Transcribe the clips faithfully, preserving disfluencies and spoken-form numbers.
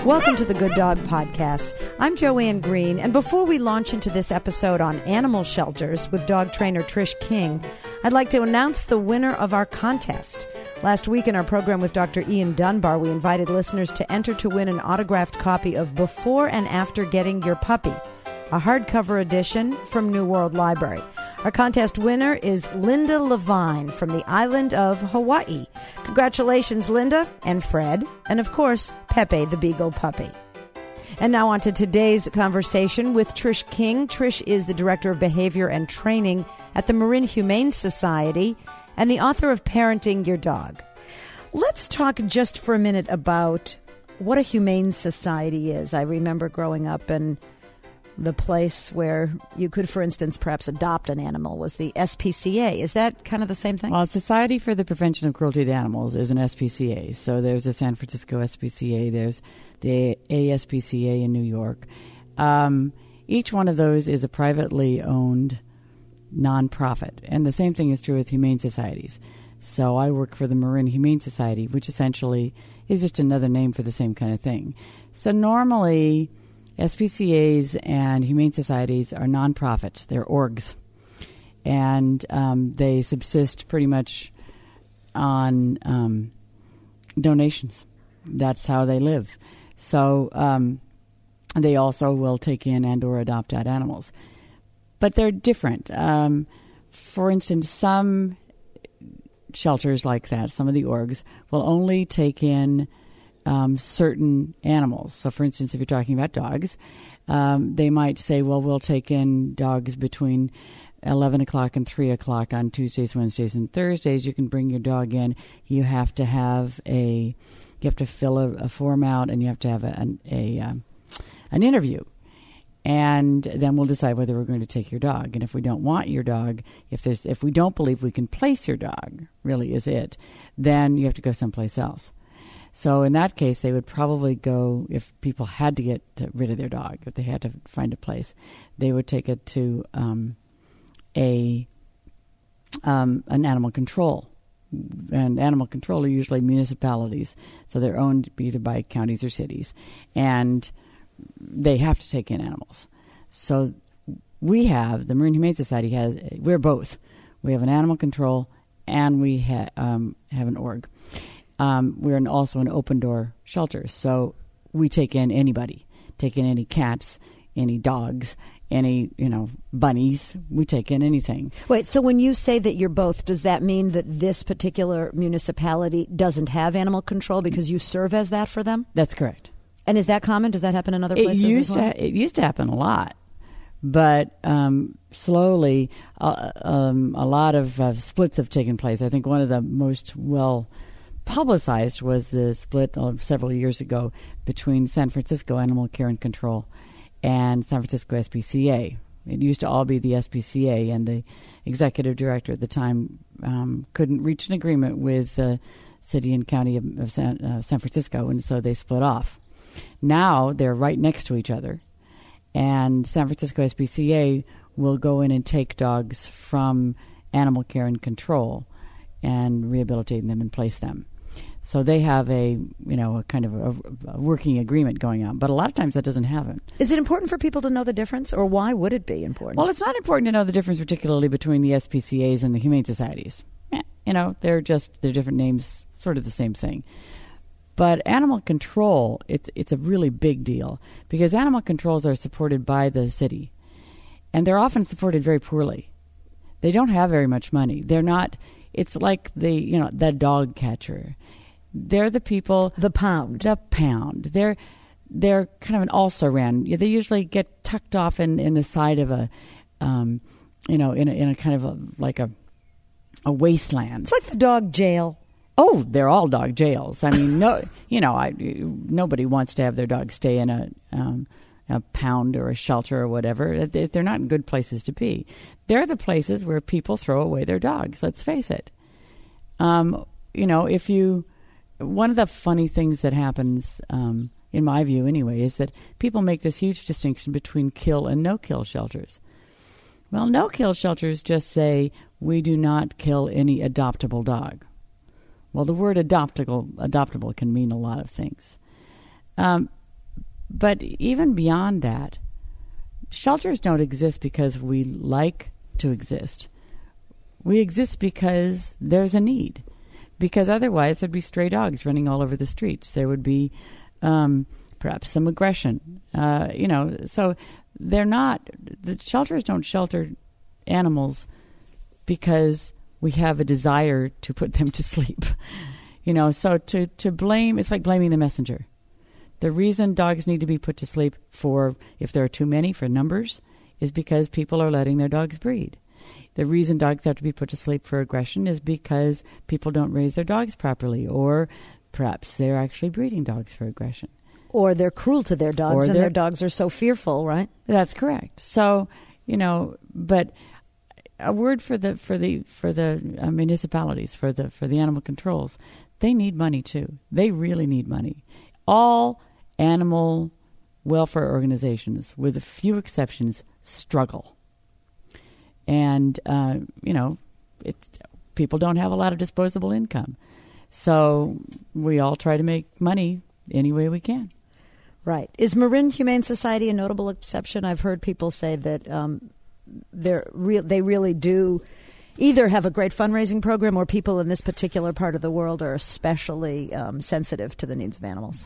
Welcome to the Good Dog Podcast. I'm Joanne Green, and before we launch into this episode on animal shelters with dog trainer Trish King, I'd like to announce the winner of our contest. Last week in our program with Doctor Ian Dunbar, we invited listeners to enter to win an autographed copy of Before and After Getting Your Puppy, a hardcover edition from New World Library. Our contest winner is Linda Levine from the island of Hawaii. Congratulations, Linda and Fred, and of course, Pepe the Beagle puppy. And now on to today's conversation with Trish King. Trish is the Director of Behavior and Training at the Marin Humane Society and the author of Parenting Your Dog. Let's talk just for a minute about what a humane society is. I remember growing up and the place where you could, for instance, perhaps adopt an animal was the S P C A. Is that kind of the same thing? Well, Society for the Prevention of Cruelty to Animals is an S P C A. So there's the San Francisco S P C A. There's the A S P C A in New York. Um, each one of those is a privately owned nonprofit. And the same thing is true with humane societies. So I work for the Marin Humane Society, which essentially is just another name for the same kind of thing. So normally S P C As and humane societies are nonprofits. They're orgs. And um, they subsist pretty much on um, donations. That's how they live. So um, they also will take in and or adopt out animals. But they're different. Um, for instance, some shelters like that, some of the orgs, will only take in Um, certain animals. So, for instance, if you're talking about dogs, um, they might say, well, we'll take in dogs between eleven o'clock and three o'clock on Tuesdays, Wednesdays, and Thursdays. You can bring your dog in. You have to have a, you have to fill a, a form out, and you have to have a, an, a um, an interview. And then we'll decide whether we're going to take your dog. And if we don't want your dog, if there's, if we don't believe we can place your dog, really is it, then you have to go someplace else. So in that case, they would probably go, if people had to get rid of their dog, if they had to find a place, they would take it to um, a um, an animal control. And animal control are usually municipalities, so they're owned either by counties or cities. And they have to take in animals. So we have, the Marin Humane Society has, we're both. We have an animal control and we ha- um, have an org. Um, we're an, also an open-door shelter, so we take in anybody, take in any cats, any dogs, any, you know, bunnies. We take in anything. Wait, so when you say that you're both, does that mean that this particular municipality doesn't have animal control because you serve as that for them? That's correct. And is that common? Does that happen in other places it used as well? To, it used to happen a lot, but um, slowly uh, um, a lot of uh, splits have taken place. I think one of the most well publicized was the split uh, several years ago between San Francisco Animal Care and Control and San Francisco S P C A. It used to all be the S P C A, and the executive director at the time um, couldn't reach an agreement with the city and county of, of San, uh, San Francisco, and so they split off. Now they're right next to each other, and San Francisco S P C A will go in and take dogs from Animal Care and Control and rehabilitate them and place them. So they have a, you know, a kind of a, a working agreement going on. But a lot of times that doesn't happen. Is it important for people to know the difference, or why would it be important? Well, it's not important to know the difference, particularly between the S P C As and the humane societies. You know, they're just, they're different names, sort of the same thing. But animal control, it's, it's a really big deal because animal controls are supported by the city. And they're often supported very poorly. They don't have very much money. They're not, it's like the, you know, the dog catcher. They're the people... The pound. The pound. They're they're kind of an also-ran. They usually get tucked off in, in the side of a, um, you know, in a, in a kind of a, like a a wasteland. It's like the dog jail. Oh, they're all dog jails. I mean, no, you know, I, nobody wants to have their dog stay in a, um, a pound or a shelter or whatever. They're not good places to be. They're the places where people throw away their dogs, let's face it. Um, you know, if you... One of the funny things that happens, um, in my view anyway, is that people make this huge distinction between kill and no-kill shelters. Well, no-kill shelters just say, we do not kill any adoptable dog. Well, the word adoptable, adoptable can mean a lot of things. Um, but even beyond that, shelters don't exist because we like to exist. We exist because there's a need. Because otherwise there'd be stray dogs running all over the streets. There would be um, perhaps some aggression. Uh, you know, so they're not, the shelters don't shelter animals because we have a desire to put them to sleep. You know, so to, to blame, it's like blaming the messenger. The reason dogs need to be put to sleep for, if there are too many, for numbers, is because people are letting their dogs breed. The reason dogs have to be put to sleep for aggression is because people don't raise their dogs properly, or perhaps they're actually breeding dogs for aggression. Or they're cruel to their dogs, Or and they're- their dogs are so fearful, right? That's correct. So, you know, but a word for the for the for the uh, municipalities, for the for the animal controls, they need money too. They really need money. All animal welfare organizations, with a few exceptions, struggle. And, uh, you know, it, people don't have a lot of disposable income. So we all try to make money any way we can. Right. Is Marin Humane Society a notable exception? I've heard people say that um, they're real. They really do either have a great fundraising program, or people in this particular part of the world are especially um, sensitive to the needs of animals.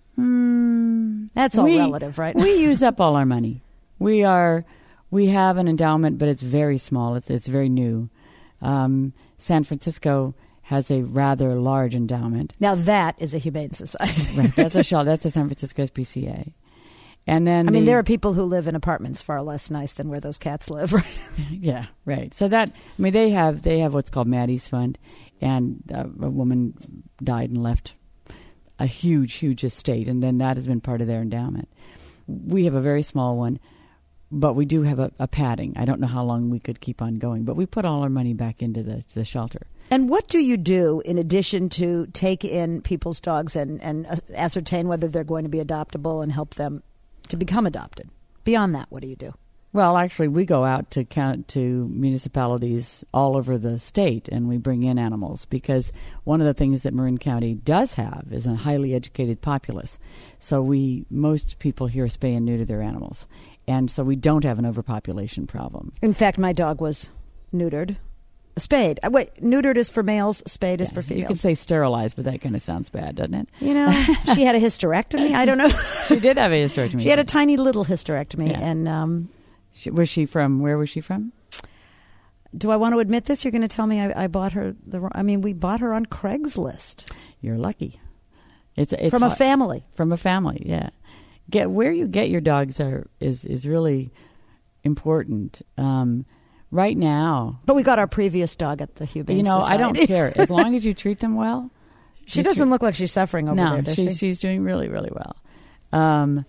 Hmm. That's all we, relative, right? We use up all our money. We are, we have an endowment, but it's very small. It's it's very new. Um, San Francisco has a rather large endowment. Now that is a humane society. Right, that's a shell. That's a San Francisco S P C A. And then I mean, the- there are people who live in apartments far less nice than where those cats live, right? Yeah, right. So that, I mean, they have they have what's called Maddie's Fund, and uh, a woman died and left a huge, huge estate, and then that has been part of their endowment. We have a very small one, but we do have a, a padding. I don't know how long we could keep on going, but we put all our money back into the, the shelter. And what do you do in addition to take in people's dogs and, and uh, ascertain whether they're going to be adoptable and help them to become adopted? Beyond that, what do you do? Well, actually, we go out to count to municipalities all over the state, and we bring in animals, because one of the things that Marin County does have is a highly educated populace. So we most people here spay and neuter their animals, and so we don't have an overpopulation problem. In fact, my dog was neutered. Spayed. Uh, Wait, neutered is for males, spayed is Yeah, for females. You could say sterilized, but that kind of sounds bad, doesn't it? You know, she had a hysterectomy. I don't know. She did have a hysterectomy. She had a tiny little hysterectomy. Yeah. And um, She, was she from? Where was she from? do I want to admit this? You're going to tell me I, I bought her the wrong. I mean, we bought her on Craigslist You're lucky. It's, it's from a hard- family. From a family, yeah. Get where you get your dogs are is is really important. Um, right now, But we got our previous dog at the Humane you know, I don't Society. care as long as you treat them well. She you doesn't treat- look like she's suffering over no, there, does she's she? she's doing really really well. Um,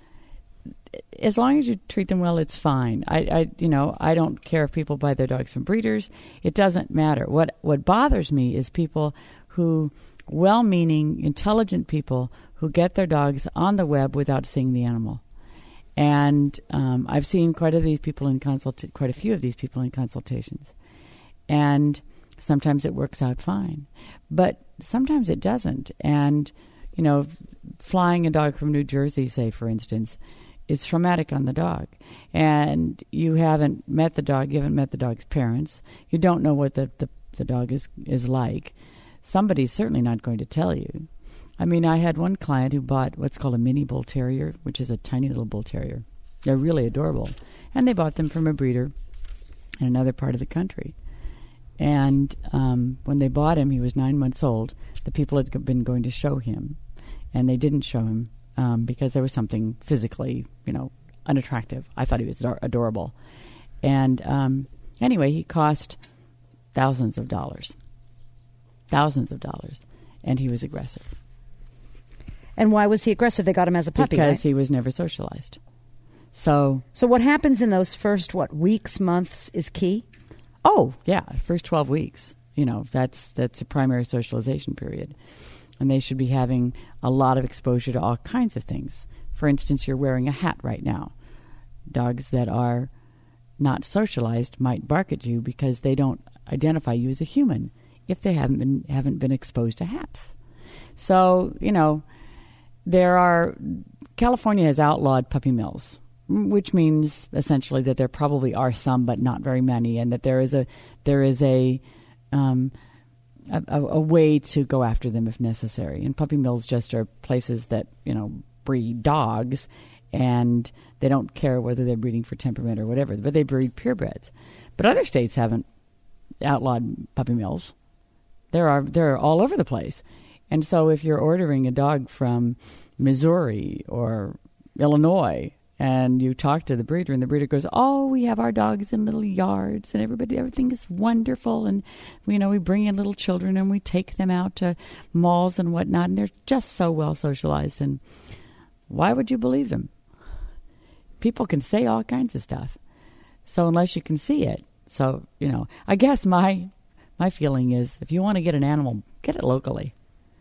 as long as you treat them well, it's fine. I, I, you know, I don't care if people buy their dogs from breeders. It doesn't matter. What what bothers me is people who, well-meaning, intelligent people who get their dogs on the web without seeing the animal. And um, I've seen quite a these people in consult, quite a few of these people in consultations, and sometimes it works out fine, but sometimes it doesn't. And you know, flying a dog from New Jersey, say for instance, is traumatic on the dog, and you haven't met the dog, you haven't met the dog's parents, you don't know what the the, the dog is is like. Somebody's certainly not going to tell you. I mean, I had one client who bought what's called a mini bull terrier, which is a tiny little bull terrier. They're really adorable. And they bought them from a breeder in another part of the country. And um, when they bought him, he was nine months old. The people had been going to show him, and they didn't show him um, because there was something physically, you know, unattractive. I thought he was ador- adorable. And um, anyway, he cost thousands of dollars. Thousands of dollars. And he was aggressive. And why was he aggressive? They got him as a puppy, Because right? he was never socialized. So, So what happens in those first, what, weeks, months is key? oh, yeah, first twelve weeks. You know, that's that's a primary socialization period. And they should be having a lot of exposure to all kinds of things. For instance, you're wearing a hat right now. Dogs that are not socialized might bark at you because they don't identify you as a human if they haven't been haven't been exposed to hats. So, you know, there are California has outlawed puppy mills, which means essentially that there probably are some, but not very many, and that there is a there is a um, a, a way to go after them if necessary. And puppy mills just are places that, you know, breed dogs, and they don't care whether they're breeding for temperament or whatever, but they breed purebreds. But other states haven't outlawed puppy mills. There are they're all over the place. And so if you're ordering a dog from Missouri or Illinois and you talk to the breeder and the breeder goes, oh, we have our dogs in little yards and everybody, everything is wonderful. And, you know, we bring in little children and we take them out to malls and whatnot. And they're just so well socialized. And why would you believe them? People can say all kinds of stuff. So unless you can see it. So, you know, I guess my my feeling is if you want to get an animal, get it locally.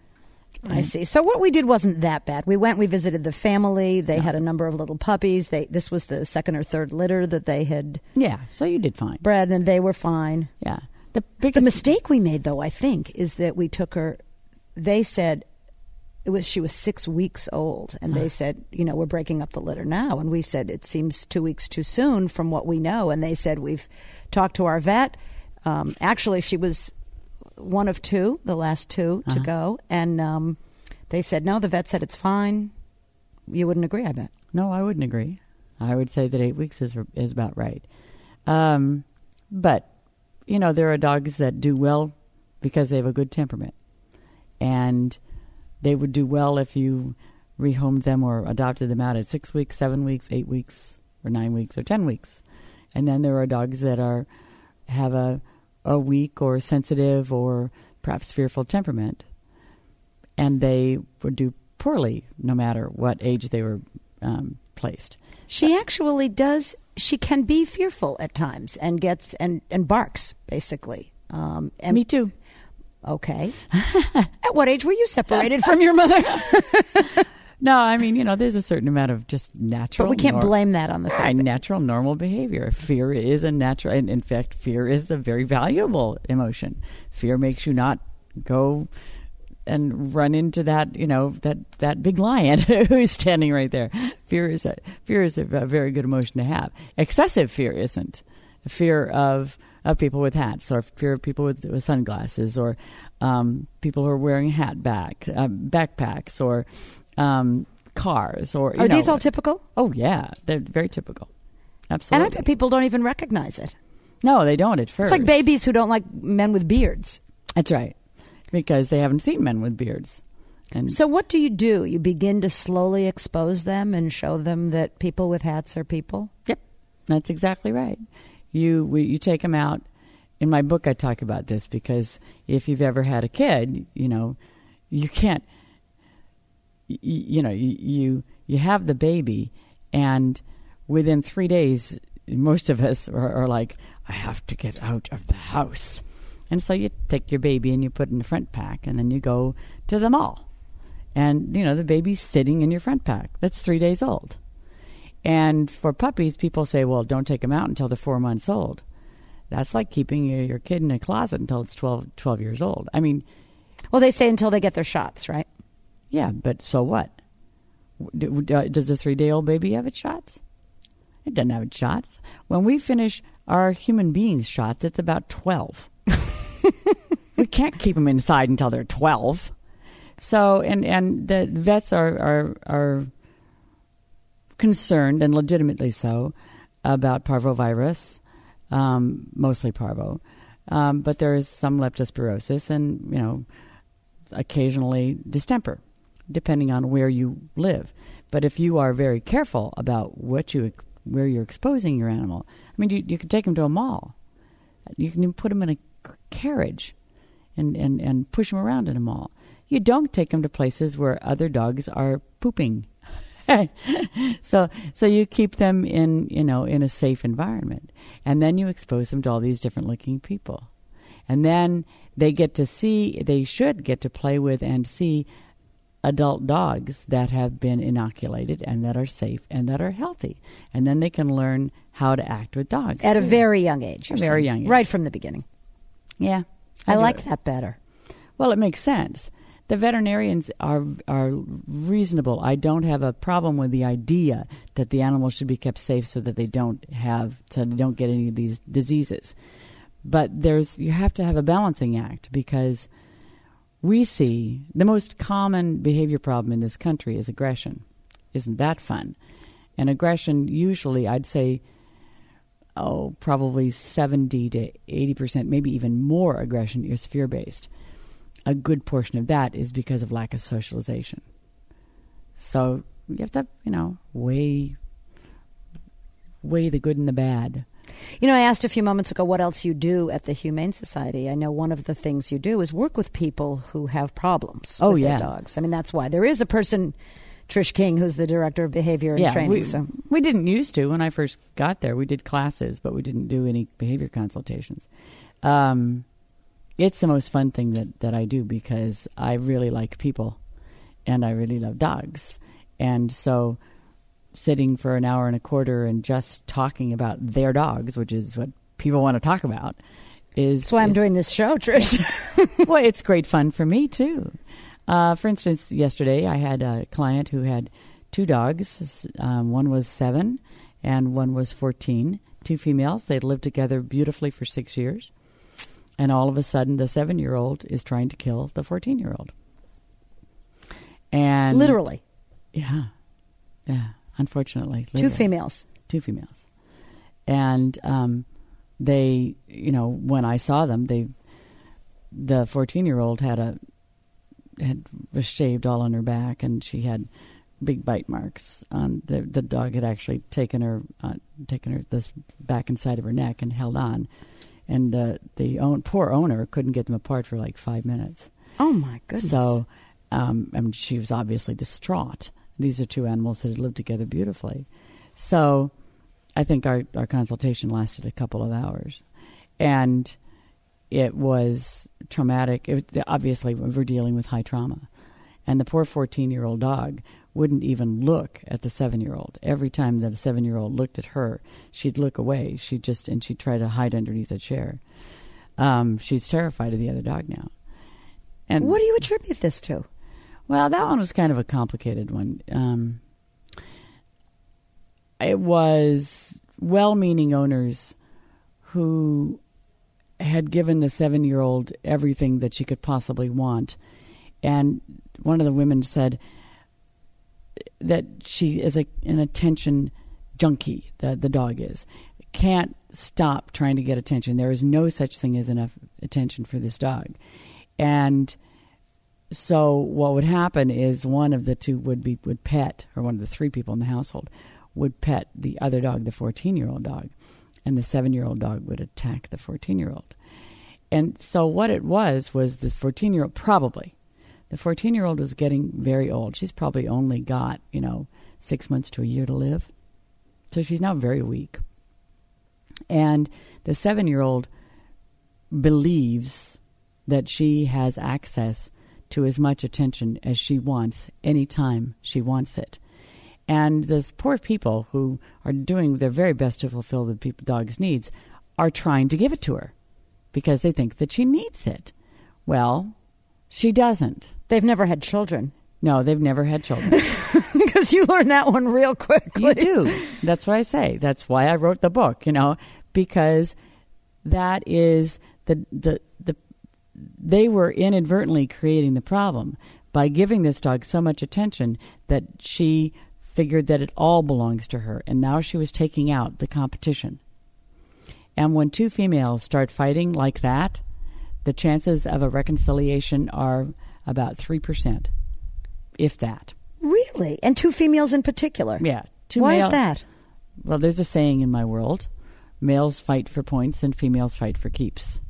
I see. So what we did wasn't that bad. We went, we visited the family. They no. had a number of little puppies. They This was the second or third litter that they had Yeah, so you did fine. bred, and they were fine. Yeah. The, biggest the mistake we made, though, I think, is that we took her, they said, it was she was six weeks old, and they said, you know, we're breaking up the litter now. And we said, it seems two weeks too soon from what we know. And they said, we've talked to our vet. Um, actually, she was one of two, the last two to uh-huh. go. And um, they said, no, the vet said it's fine. You wouldn't agree, I bet. No, I wouldn't agree. I would say that eight weeks is is about right. Um, but, you know, there are dogs that do well because they have a good temperament. And they would do well if you rehomed them or adopted them out at six weeks, seven weeks, eight weeks, or nine weeks, or ten weeks. And then there are dogs that are have a a weak or sensitive or perhaps fearful temperament, and they would do poorly no matter what age they were um, placed. She actually does. She can be fearful at times and gets and, and barks basically. Um, and Me too. Okay. At what age were you separated from your mother? No, I mean, you know, there's a certain amount of just natural. But we can't nor- blame that on the fact. that natural, normal behavior. Fear is a natural, and in fact, fear is a very valuable emotion. Fear makes you not go and run into that, you know, that, that big lion who's standing right there. Fear is a fear is a, a very good emotion to have. Excessive fear isn't. Fear of of people with hats, or fear of people with, with sunglasses, or um, people who are wearing hat back uh, backpacks, or um, cars, or you are know, these all typical? Oh yeah, they're very typical. Absolutely. And I bet people don't even recognize it. No, they don't at first. It's like babies who don't like men with beards. That's right, because they haven't seen men with beards. And so what do you do? You begin to slowly expose them and show them that people with hats are people? Yep, that's exactly right. You we, you take them out. In my book, I talk about this because if you've ever had a kid, you know, you can't, you, you know, you, you you have the baby, and within three days, most of us are, are like, I have to get out of the house. And so you take your baby and you put it in the front pack, and then you go to the mall. And, you know, the baby's sitting in your front pack. That's three days old. And for puppies, people say, well, don't take them out until they're four months old. That's like keeping your, your kid in a closet until it's twelve, twelve years old. I mean... Well, they say until they get their shots, right? Yeah, but so what? Does the three-day-old baby have its shots? It doesn't have its shots. When we finish our human beings' shots, it's about twelve. We can't keep them inside until they're twelve. So, and, and the vets are, are, are concerned, and legitimately so, about parvovirus, um, mostly parvo. Um, but there is some leptospirosis and, you know, occasionally distemper, depending on where you live. But if you are very careful about what you where you're exposing your animal, I mean, you, you can take them to a mall. You can even put them in a carriage and, and, and push them around in a mall. You don't take them to places where other dogs are pooping. so so you keep them in, you know, in a safe environment. And then you expose them to all these different looking people. And then they get to see, they should get to play with and see adult dogs that have been inoculated and that are safe and that are healthy. And then they can learn how to act with dogs. At too. a very young age. A very young age. Right from the beginning. Yeah. I, I like it. that better. Well, it makes sense. the veterinarians are are reasonable. I don't have a problem with the idea that the animals should be kept safe so that they don't have so they don't get any of these diseases. But there's you have to have a balancing act, because we see the most common behavior problem in this country is aggression. Isn't that fun? And aggression, usually, I'd say, oh, probably seventy to eighty percent, maybe even more aggression is fear-based. A good portion of that is because of lack of socialization. So you have to, you know, weigh, weigh the good and the bad. You know, I asked a few moments ago what else you do at the Humane Society. I know one of the things you do is work with people who have problems oh, with yeah. their dogs. I mean, that's why there is a person, Trish King, who's the director of behavior and yeah, training. We, so. we didn't used to. When I first got there, we did classes, but we didn't do any behavior consultations. Um, it's the most fun thing that, that I do, because I really like people and I really love dogs. And so sitting for an hour and a quarter and just talking about their dogs, which is what people want to talk about, is... That's why I'm is, doing this show, Trish. Well, it's great fun for me, too. Uh, for instance, yesterday I had a client who had two dogs. Um, one was seven and one was fourteen, two females. They'd lived together beautifully for six years. And all of a sudden, the seven-year-old is trying to kill the fourteen-year-old. And Literally. Yeah. Yeah. Unfortunately. Two literally. females. Two females. And um, they, you know, when I saw them, they, the fourteen-year-old had a, had was shaved all on her back, and she had big bite marks on the the dog had actually taken her uh, taken her this back inside of her neck and held on, and uh, the own, poor owner couldn't get them apart for like five minutes. Oh my goodness! So, um, I mean, she was obviously distraught. These are two animals that had lived together beautifully. So, I think our our consultation lasted a couple of hours, and it was traumatic. It, obviously, we're dealing with high trauma. And the poor fourteen-year-old dog wouldn't even look at the seven-year-old. Every time that a seven-year-old looked at her, she'd look away. She'd just, and she'd try to hide underneath a chair. Um, she's terrified of the other dog now. And what do you attribute this to? Well, that one was kind of a complicated one. Um, it was well-meaning owners who had given the seven-year-old everything that she could possibly want. And one of the women said that she is a, an attention junkie, the, the dog is. Can't stop trying to get attention. There is no such thing as enough attention for this dog. And so what would happen is one of the two would be would pet, or one of the three people in the household would pet the other dog, the fourteen-year-old dog. And the seven-year-old dog would attack the fourteen-year-old. And so what it was, was the fourteen-year-old, probably, the fourteen-year-old was getting very old. She's probably only got, you know, six months to a year to live. So she's now very weak. And the seven-year-old believes that she has access to as much attention as she wants anytime she wants it. And those poor people who are doing their very best to fulfill the people, dog's needs are trying to give it to her because they think that she needs it. Well, she doesn't. They've never had children. No, they've never had children. Because you learn that one real quickly. You do. That's what I say. That's why I wrote the book, you know, because that is the the the they were inadvertently creating the problem by giving this dog so much attention that she figured that it all belongs to her, and now she was taking out the competition. And when two females start fighting like that, the chances of a reconciliation are about three percent, if that. Really? And two females in particular? Yeah. Two Why male- is that? Well, there's a saying in my world, males fight for points and females fight for keeps.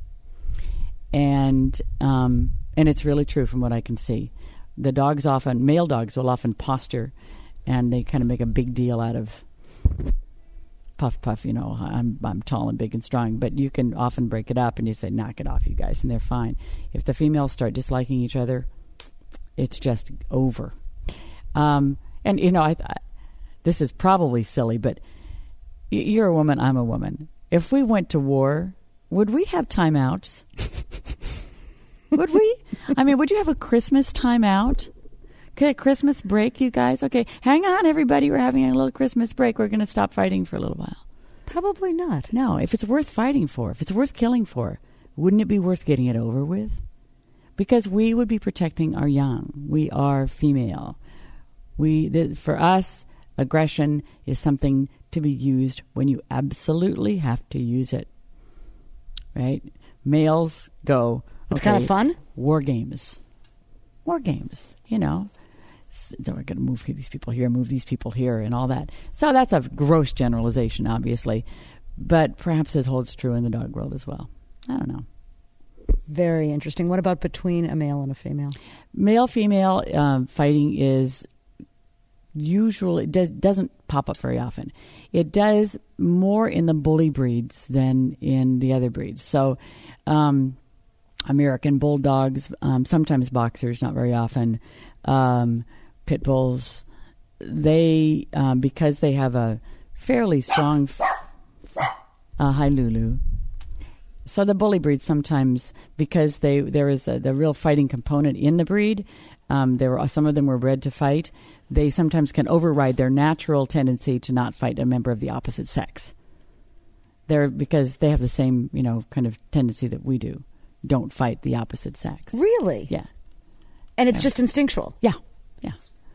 And um, and it's really true from what I can see. The dogs often, male dogs will often posture, and they kind of make a big deal out of puff, puff, you know, I'm I'm tall and big and strong. But you can often break it up and you say, knock it off, you guys, and they're fine. If the females start disliking each other, it's just over. Um, and, you know, I, I this is probably silly, but you're a woman, I'm a woman. If we went to war, would we have timeouts? Would we? I mean, would you have a Christmas time out? Okay, Christmas break, you guys? Okay, hang on, everybody. We're having a little Christmas break. We're going to stop fighting for a little while. Probably not. No, if it's worth fighting for, if it's worth killing for, wouldn't it be worth getting it over with? Because we would be protecting our young. We are female. We, the, for us, aggression is something to be used when you absolutely have to use it. Right? Males go, It's okay, kind of fun. War games. War games, you know. So we're going to move these people here, move these people here, and all that. So that's a gross generalization, obviously. But perhaps it holds true in the dog world as well. I don't know. Very interesting. What about between a male and a female? Male-female um, fighting is usually, does, doesn't pop up very often. It does more in the bully breeds than in the other breeds. So um, American bulldogs, um, sometimes boxers, not very often, um, pit bulls, they, um, because they have a fairly strong, uh, hi Lulu. So the bully breed sometimes, because they there is a, the real fighting component in the breed, um, there were, some of them were bred to fight. They sometimes can override their natural tendency to not fight a member of the opposite sex. They're because they have the same, you know, kind of tendency that we do. Don't fight the opposite sex. Really? Yeah. And it's Yeah. just instinctual. Yeah. Yeah.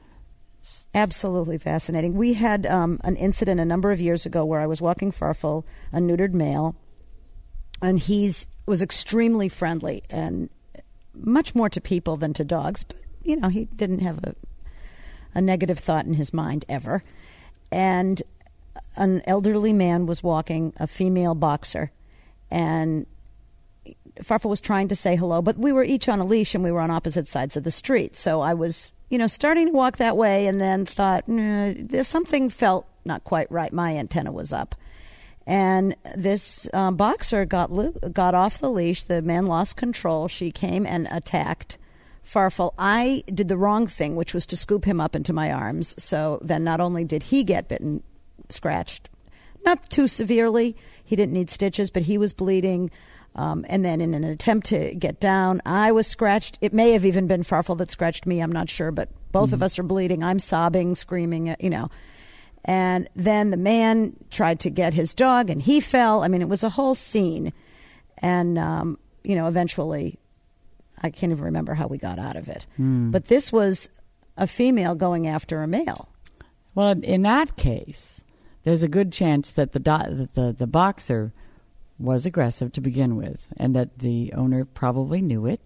Absolutely fascinating. We had um, an incident a number of years ago where I was walking Farfel, a neutered male, and he's was extremely friendly and much more to people than to dogs. But, you know, he didn't have a, a negative thought in his mind ever. And an elderly man was walking a female boxer, and Farfel was trying to say hello, but we were each on a leash and we were on opposite sides of the street. So I was, you know, starting to walk that way and then thought, nah, there's something felt not quite right. My antenna was up. And this uh, boxer got lo- got off the leash. The man lost control. She came and attacked Farfel. I did the wrong thing, which was to scoop him up into my arms. So then not only did he get bitten, scratched, not too severely. He didn't need stitches, but he was bleeding. Um, and then in an attempt to get down, I was scratched. It may have even been Farfel that scratched me. I'm not sure, but both mm-hmm. of us are bleeding. I'm sobbing, screaming, you know. And then the man tried to get his dog, and he fell. I mean, it was a whole scene. And, um, you know, eventually, I can't even remember how we got out of it. Mm. But this was a female going after a male. Well, in that case, there's a good chance that the do- that the, the boxer was aggressive to begin with, and that the owner probably knew it.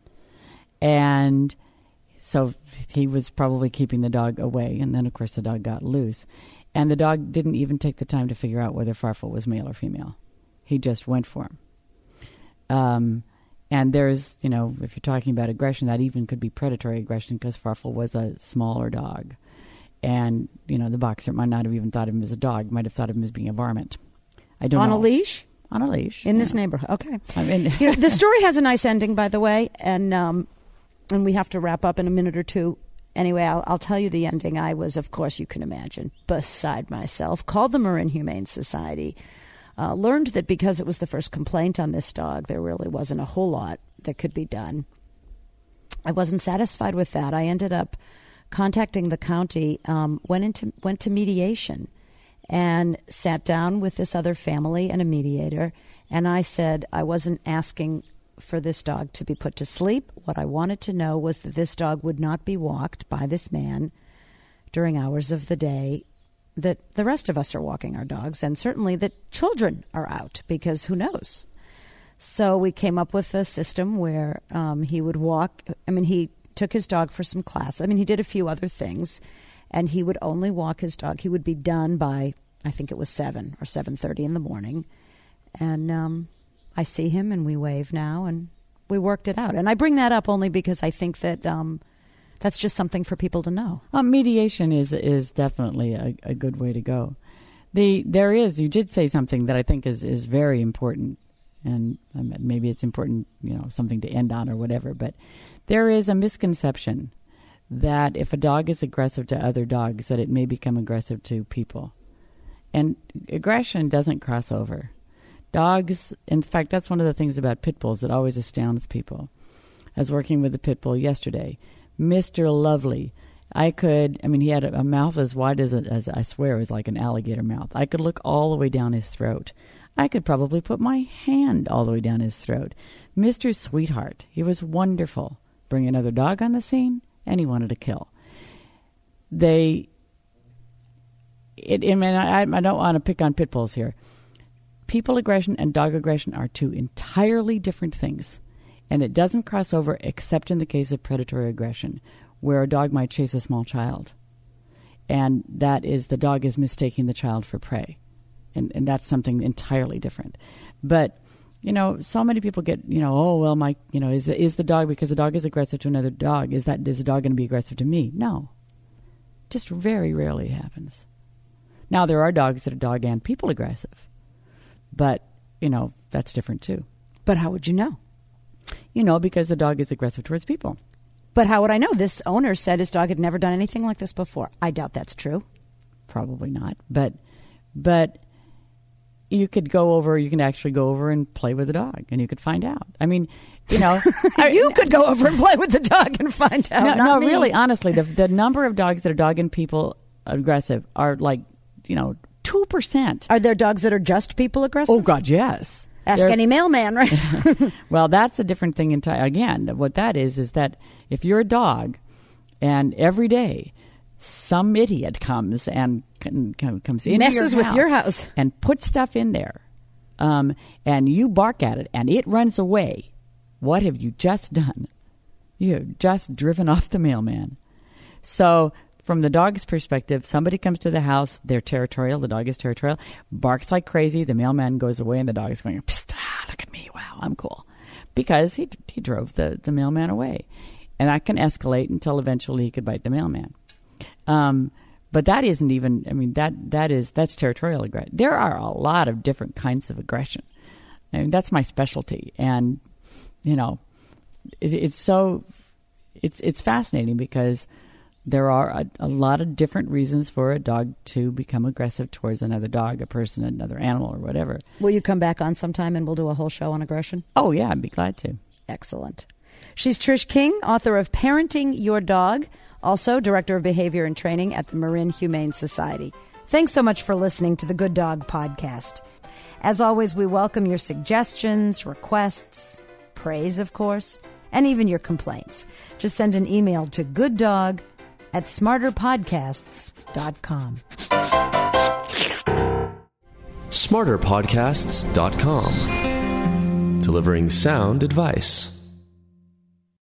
And so he was probably keeping the dog away, and then, of course, the dog got loose. And the dog didn't even take the time to figure out whether Farfel was male or female. He just went for him. Um, and there's, you know, if you're talking about aggression, that even could be predatory aggression because Farfel was a smaller dog. And, you know, the boxer might not have even thought of him as a dog, might have thought of him as being a varmint. I don't On know. On a leash? On a leash. In yeah. this neighborhood. Okay. I mean, you know, the story has a nice ending, by the way, and um, and we have to wrap up in a minute or two. Anyway, I'll, I'll tell you the ending. I was, of course, you can imagine, beside myself. Called the Marin Humane Society. Uh, learned that because it was the first complaint on this dog, there really wasn't a whole lot that could be done. I wasn't satisfied with that. I ended up contacting the county, um, went into went to mediation, and sat down with this other family and a mediator. And I said I wasn't asking for this dog to be put to sleep. What I wanted to know was that this dog would not be walked by this man during hours of the day that the rest of us are walking our dogs, and certainly that children are out, because who knows? So we came up with a system where um, he would walk. I mean, he took his dog for some class. I mean, he did a few other things, and he would only walk his dog. He would be done by, I think it was seven or seven thirty in the morning. And um, I see him, and we wave now, and we worked it out. And I bring that up only because I think that um, that's just something for people to know. Well, mediation is is definitely a, a good way to go. The there is you did say something that I think is, is very important, and um, maybe it's important, you know, something to end on or whatever. But there is a misconception that if a dog is aggressive to other dogs, that it may become aggressive to people, and aggression doesn't cross over. Dogs, in fact, that's one of the things about pit bulls that always astounds people. I was working with a pit bull yesterday. Mister Lovely. I could, I mean, he had a, a mouth as wide as, a, as I swear it was like an alligator mouth. I could look all the way down his throat. I could probably put my hand all the way down his throat. Mister Sweetheart. He was wonderful. Bring another dog on the scene, and he wanted to kill. They, it, I mean, I, I don't want to pick on pit bulls here. People aggression and dog aggression are two entirely different things. And it doesn't cross over except in the case of predatory aggression, where a dog might chase a small child. And that is, the dog is mistaking the child for prey. And, and that's something entirely different. But, you know, so many people get, you know, oh, well, my, you know, is, is the dog, because the dog is aggressive to another dog, is that, is the dog going to be aggressive to me? No. Just very rarely happens. Now, there are dogs that are dog and people aggressive. But, you know, that's different too. But how would you know? You know, because the dog is aggressive towards people. But how would I know? This owner said his dog had never done anything like this before. I doubt that's true. Probably not. But but you could go over, you can actually go over and play with the dog, and you could find out. I mean, you know. you I, could go over and play with the dog and find out. No, not no me. really, honestly, the, the number of dogs that are dog and people aggressive are like, you know, two percent. Are there dogs that are just people aggressive? Oh, God, yes. Ask They're, any mailman, right? Well, that's a different thing entirely. Again, what that is, is that if you're a dog and every day some idiot comes and comes into messes your with your house and puts stuff in there, um, and you bark at it and it runs away, what have you just done? You have just driven off the mailman. So from the dog's perspective, somebody comes to the house, they're territorial, the dog is territorial, barks like crazy, the mailman goes away, and the dog is going, psst, ah, look at me, wow, I'm cool. Because he he drove the, the mailman away. And that can escalate until eventually he could bite the mailman. Um, but that isn't even, I mean, that that is, that's territorial aggression. There are a lot of different kinds of aggression. I mean, that's my specialty. And, you know, it, it's so, it's it's fascinating because there are a, a lot of different reasons for a dog to become aggressive towards another dog, a person, another animal, or whatever. Will you come back on sometime and we'll do a whole show on aggression? Oh, yeah, I'd be glad to. Excellent. She's Trish King, author of Parenting Your Dog, also director of behavior and training at the Marin Humane Society. Thanks so much for listening to the Good Dog Podcast. As always, we welcome your suggestions, requests, praise, of course, and even your complaints. Just send an email to gooddog at smarter podcasts dot com. smarter podcasts dot com. Delivering sound advice.